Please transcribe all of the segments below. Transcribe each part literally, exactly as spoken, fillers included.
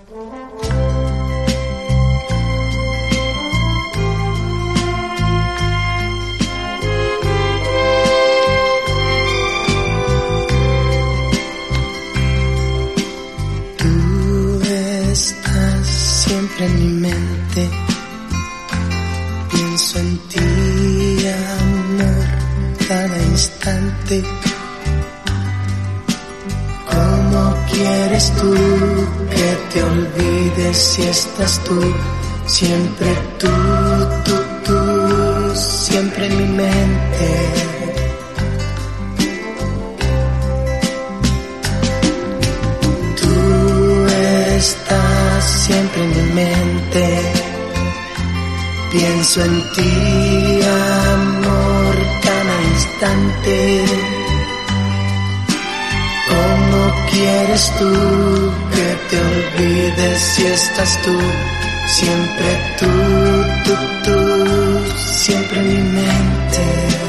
Siempre en mi mente pienso en ti, amor, cada instante. ¿Cómo quieres tú que te olvides si estás tú? Siempre tú, tú, tú, siempre en mi mente. Estás siempre en mi mente, pienso en ti, amor, cada instante. ¿Cómo quieres tú que te olvides si estás tú? Siempre tú, tú, tú, siempre en mi mente.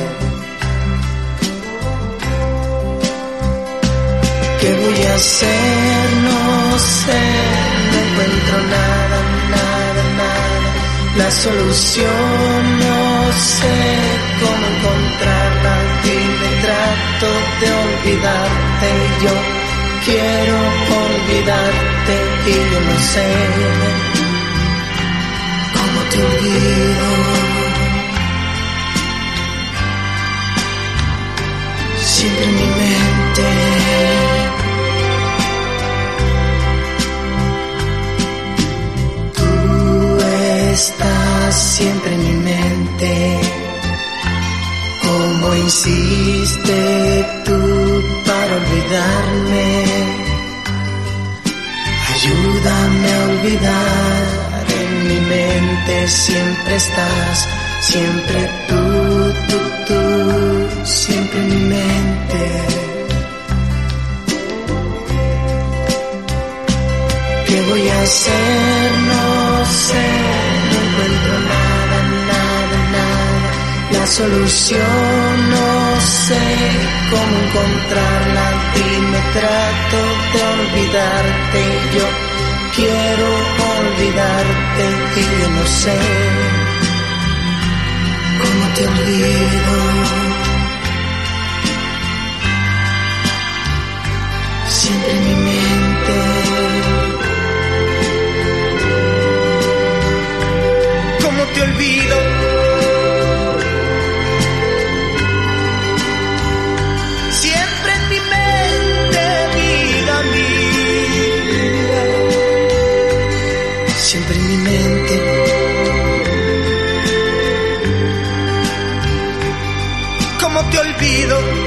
¿Qué voy a hacer? No sé, no encuentro nada, nada, nada. La solución no sé cómo encontrarla. Dime, trato de olvidarte. Yo quiero olvidarte y yo no sé cómo te olvido. Siempre en mi mente. Estás siempre en mi mente. ¿Cómo insiste tú para olvidarme? Ayúdame a olvidar. En mi mente siempre estás. Siempre tú, tú, tú, siempre en mi mente. ¿Qué voy a hacer? No sé. No encuentro nada, nada, nada. La solución no sé cómo encontrarla. Dime, trato de olvidarte. Yo quiero olvidarte y yo no sé cómo te olvido. Siempre en mi mente. Te olvido. Siempre en mi mente, vida mía. Siempre en mi mente. ¿Cómo te olvido?